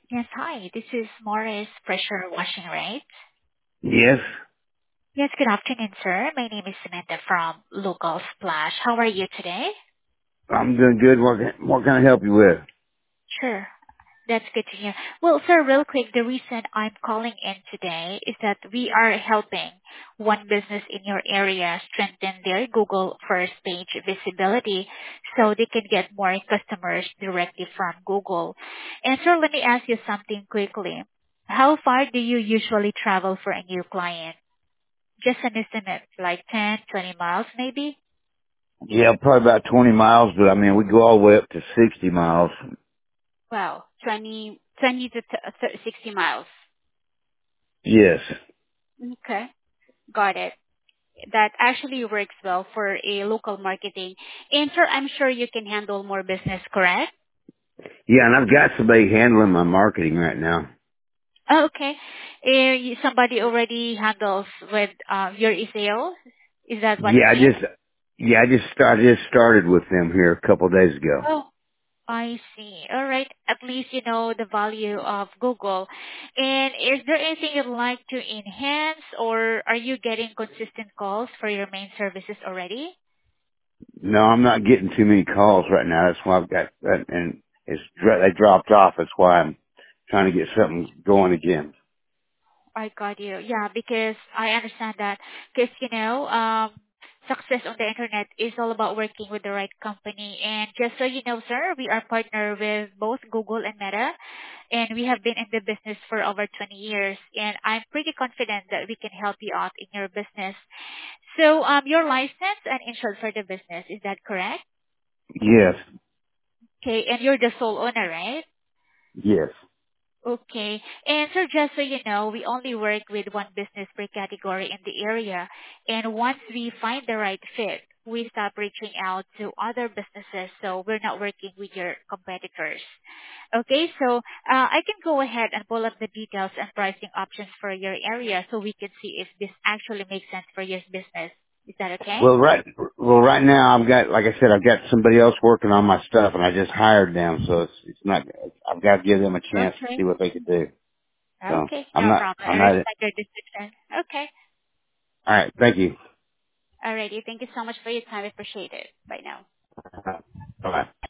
Yes, hi. This is Morris Pressure Washing, right? Yes, Yes, good afternoon, sir. My name is Samantha from Local Splash. How are you today? I'm doing good. What can I help you with? Sure. That's good to hear. Well, sir, real quick, the reason I'm calling in today is that we are helping one business in your area strengthen their Google first page visibility so they can get more customers directly from Google. And sir, let me ask you something quickly. How far do you usually travel for a new client? Just an estimate, like 10, 20 miles maybe? Yeah, probably about 20 miles, but I mean, we go all the way up to 60 miles. Well, 20 to 60 miles. Yes. Okay, got it. That actually works well for a local marketing. And sir, I'm sure you can handle more business, correct? Yeah, and I've got somebody handling my marketing right now. Oh, okay. Somebody already handles with your sales. Is that what Yeah, you mean? I just started with them here a couple of days ago. Oh, I see. All right. At least you know the value of Google. And is there anything you'd like to enhance, or are you getting consistent calls for your main services already? No, I'm not getting too many calls right now. That's why I've got that, and they dropped off. That's why I'm trying to get something going again. I got you. Yeah, because I understand that. Because, success on the internet is all about working with the right company. And just so you know, sir, we are partner with both Google and Meta. And we have been in the business for over 20 years. And I'm pretty confident that we can help you out in your business. So, you're licensed and insured for the business. Is that correct? Yes, Okay. And you're the sole owner, right? yes. Okay. And so just so you know, we only work with one business per category in the area. And once we find the right fit, we stop reaching out to other businesses so we're not working with your competitors. Okay, so I can go ahead and pull up the details and pricing options for your area so we can see if this actually makes sense for your business. Is that okay? Right now like I said, I've got somebody else working on my stuff, and I just hired them, so it's not. I've got to give them a chance to Okay. see what they could do. So Okay, I'm no not. problem. I'm I not. respect your decision. Okay. All right. Thank you. Alrighty. Thank you so much for your time. I appreciate it. Bye now. Bye bye.